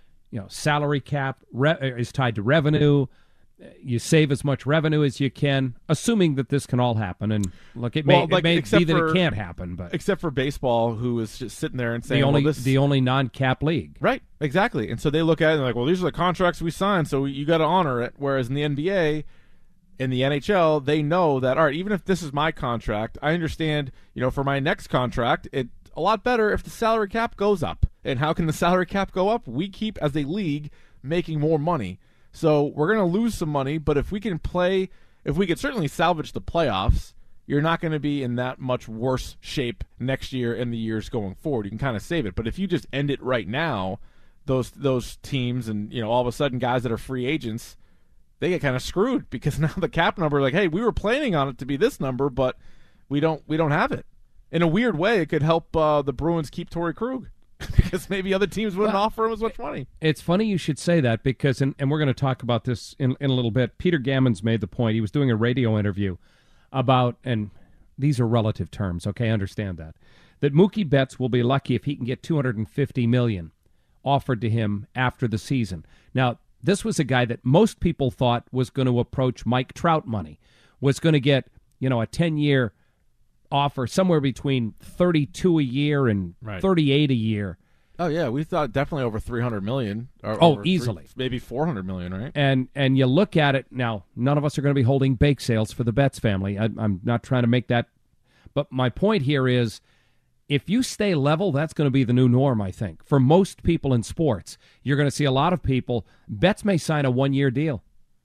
S11: salary cap is tied to revenue. You save as much revenue as you can, assuming that this can all happen. And look, it may be that it can't happen, but
S12: except for baseball, who is just sitting there and saying,
S11: the only non-cap league,
S12: right? Exactly. And so they look at it and they're like, well, these are the contracts we signed, so you got to honor it. Whereas in the NBA, in the NHL, they know that all right, even if this is my contract, I understand. For my next contract, it's a lot better if the salary cap goes up. And how can the salary cap go up? We keep as a league making more money. So we're going to lose some money, but if we can certainly salvage the playoffs, you're not going to be in that much worse shape next year and the years going forward. You can kind of save it. But if you just end it right now, those teams and all of a sudden guys that are free agents, they get kind of screwed because now the cap number, like, hey, we were planning on it to be this number, but we don't have it. In a weird way, it could help the Bruins keep Torrey Krug. Because maybe other teams wouldn't offer him as much money.
S11: It's funny you should say that because, and we're going to talk about this in a little bit, Peter Gammons made the point. He was doing a radio interview about, and these are relative terms, okay, understand that Mookie Betts will be lucky if he can get $250 million offered to him after the season. Now, this was a guy that most people thought was going to approach Mike Trout money, was going to get, a 10-year offer somewhere between 32 a year and 38 a year.
S12: Oh yeah, we thought definitely over 300 million.
S11: Easily,
S12: maybe 400 million, right?
S11: And you look at it now. None of us are going to be holding bake sales for the Betts family. I'm not trying to make that, but my point here is, if you stay level, that's going to be the new norm. I think for most people in sports, you're going to see a lot of people. Betts may sign a 1-year deal.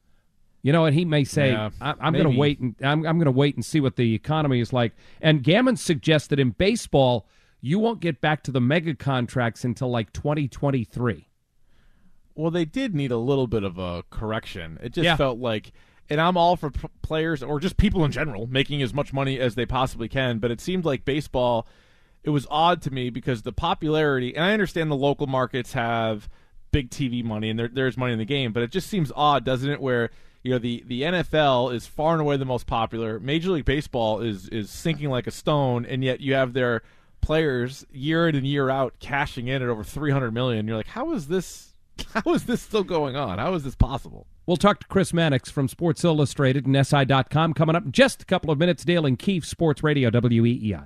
S11: And he may say, I'm going to wait and I'm going to wait and see what the economy is like. And Gammon suggested in baseball, you won't get back to the mega contracts until like 2023.
S12: Well, they did need a little bit of a correction. It just felt like, and I'm all for players or just people in general making as much money as they possibly can. But it seemed like baseball, it was odd to me because the popularity, and I understand the local markets have big TV money and there's money in the game, but it just seems odd, doesn't it, where the NFL is far and away the most popular. Major League Baseball is sinking like a stone, and yet you have their players year in and year out cashing in at over $300 million. You're like, how is this still going on? How is this possible?
S11: We'll talk to Chris Mannix from Sports Illustrated and SI.com coming up in just a couple of minutes. Dale and Keefe, Sports Radio, WEEI.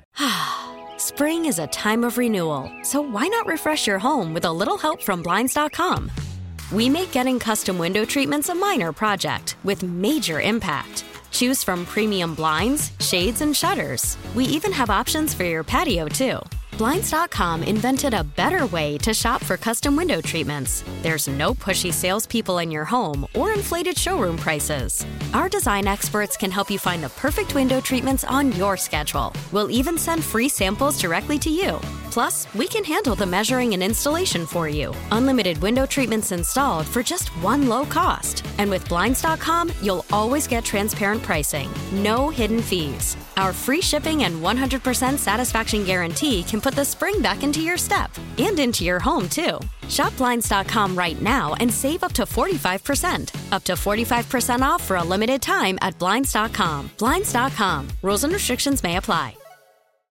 S6: Spring is a time of renewal, so why not refresh your home with a little help from Blinds.com? We make getting custom window treatments a minor project with major impact. Choose from premium blinds, shades, and shutters. We even have options for your patio, too. Blinds.com invented a better way to shop for custom window treatments. There's no pushy salespeople in your home or inflated showroom prices. Our design experts can help you find the perfect window treatments on your schedule. We'll even send free samples directly to you. Plus, we can handle the measuring and installation for you. Unlimited window treatments installed for just one low cost. And with Blinds.com, you'll always get transparent pricing. No hidden fees. Our free shipping and 100% satisfaction guarantee can put the spring back into your step and into your home, too. Shop Blinds.com right now and save up to 45%. Up to 45% off for a limited time at Blinds.com. Blinds.com. Rules and restrictions may apply.